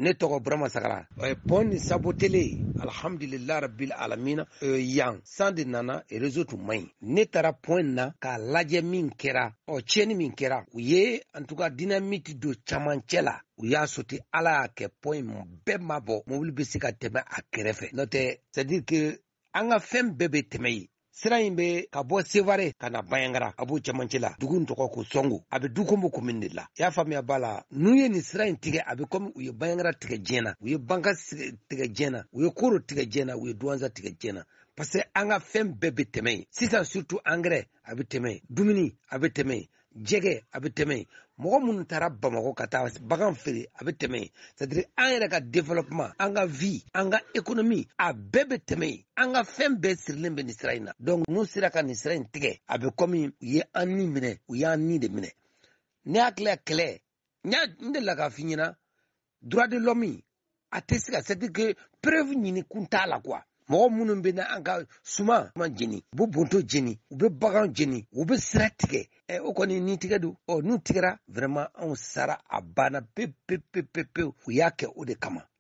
ne tɔgɔ Burama Sagara. Pont ni sabotele alhamdulillah rabbil alamin yan san de nana réseau tun man ɲi. Ne taara point na k'a lajɛ min kɛra tiɲɛni min kɛra u ye en tout cas dynamite don camancɛ la u y'a sauté ala y'a kɛ point bɛɛ ma bɔ mobili bɛ se ka tɛmɛ a kɛrɛfɛ n'o tɛ c'est à dire que an ka fɛn bɛɛ bɛ tɛmɛ yen. Sira in bɛ ka bɔ Sevare ka na Bayangara a b'o cɛmancɛ la dugu in tɔgɔ ko Songo a bɛ Dukombo commune de la i y'a faamuya ba la n'u ye nin sira in tigɛ a bɛ komi u ye Bayangara tigɛ diɲɛ na u ye Banka tigɛ diɲɛ na u ye Koro tigɛ diɲɛ na u ye Douanza tigɛ diɲɛ na parce que an ka fɛn bɛɛ bɛ tɛmɛ yen sisan surtout engrais a bɛ tɛmɛ yen dumuni a bɛ tɛmɛ yen jɛgɛ a bɛ tɛmɛ yen mɔgɔ minnu taara Bamakɔ ka taa bagan feere a bɛ tɛmɛ yen c'est-à-dire an yɛrɛ ka développement an ka vie an ka économie a bɛɛ bɛ tɛmɛ yen an ka fɛn bɛɛ sirilen bɛ nin sira in na donc n'u sera ka nin sira in tigɛ a bɛ komi u ye an ni minɛ u y'an ni de minɛ ne hakili la kɛlɛ n delila k'a f'i ɲɛna droit de l'homme a tɛ se ka c'est-à-dire que preuve ɲini kun t'a la quoi mɔgɔ minnu bɛ na an ka suma jeni u bɛ bonto jeni u bɛ bagan jeni u bɛ sira tigɛ o kɔni ni tigɛ don n'u tigɛra vraiment anw sara a banna pewu pewu pewu pewu u y'a kɛ o de kama